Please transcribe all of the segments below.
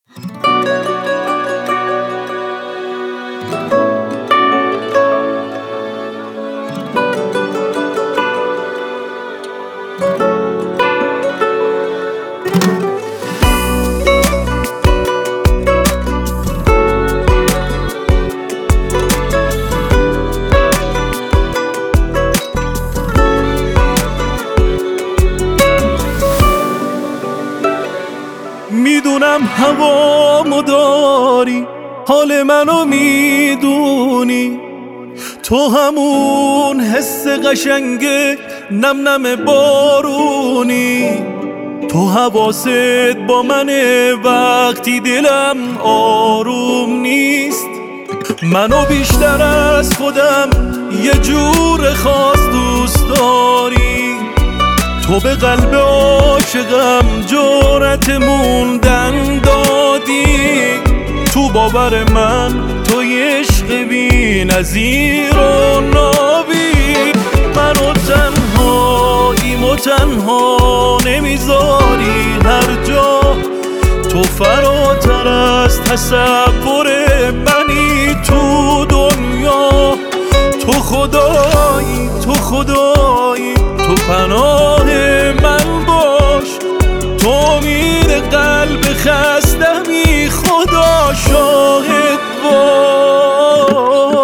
میدونم هوامو داری، حال منو میدونی، تو همون حس قشنگه نم نم بارونی، تو حواست با منه وقتی دلم آروم نیست، منو بیشتر از خودم یه جور خاص دوست داری، تو به قلب عاشقم جرأت موندن دادی، تو باور من تو عشق بی نظیر و نابی، منو تنهاییم و تنها نمیذاری هر جا، تو فراتر از تصور منی تو دنیا، تو خدایی تو خدایی تو پناه من باش، تو امید قلب خستمی خدا شاهد باش.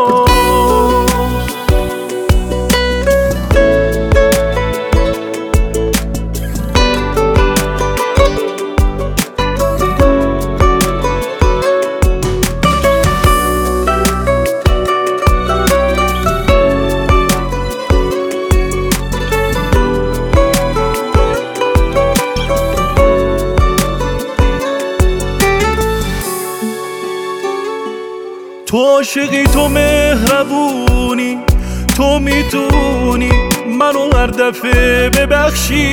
تو عاشقی تو مهربونی، تو میتونی منو هر دفعه ببخشی،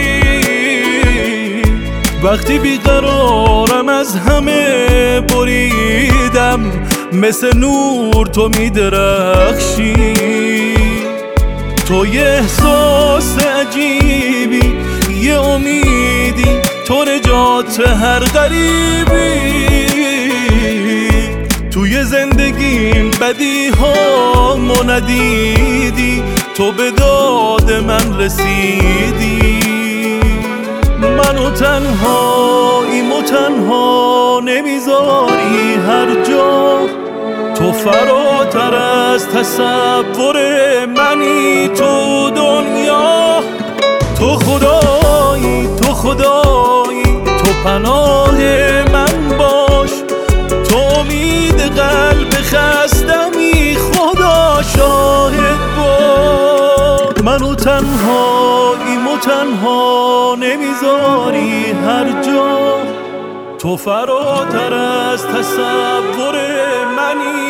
وقتی بیقرارم از همه بریدم مثل نور تو میدرخشی، تو یه احساس عجیبی یه امیدی، تو نجات هر غریبی، توی زندگیم بدی ها ندیدی، تو به داد من رسیدی، منو تنهاییم و تنها نمیذاری هر جا، تو فراتر از تصور منی تو دنیا، تو خدایی تو خدایی تو پناه من باش، تو امید قلب خستمی خدا شاهد باش، منو تنهاییم و تنها نمیذاری هر جا، تو فراتر از تصور منی